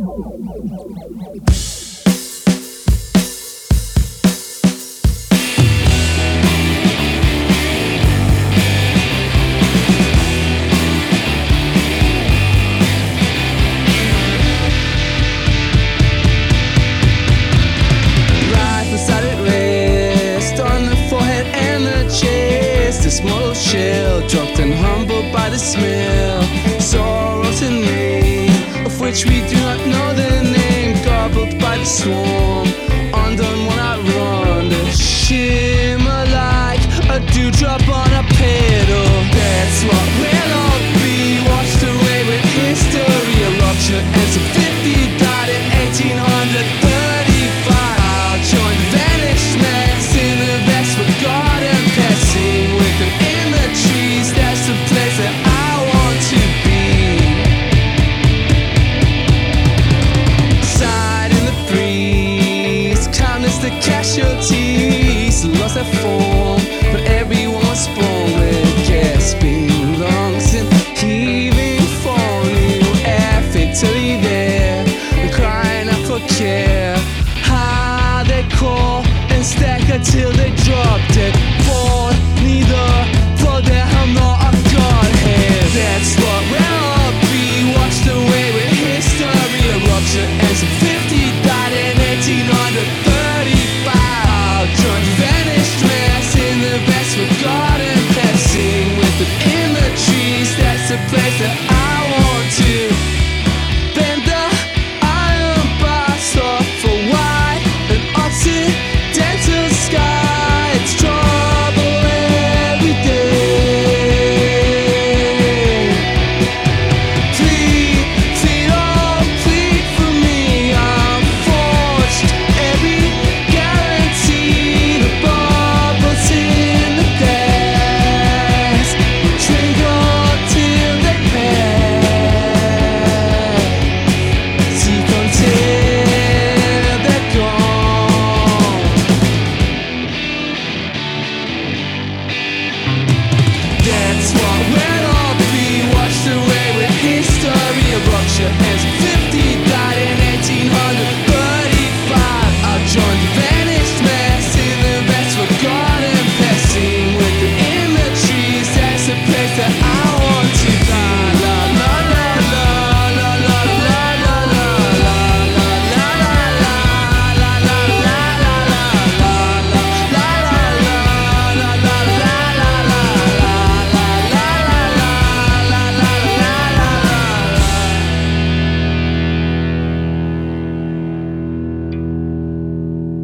A small shell, dropped and humbled by the smell. Sorrows in me, of which we do not know the name. Gobbled by the swarm, undone when I run. The shimmer like a dewdrop on a pedal. That's what we'll all be, washed away with history. A rupture ends at 50, died in 1835. I'll join the vanished man, sing the best for God and passing with them in the trees. That's the place that I want to be. Sighed in the breeze, countless the casualties, lost their form, but everyone was born with gasping lungs and heaving for new air, fatally there, and crying out for care. How they call and stack until they drop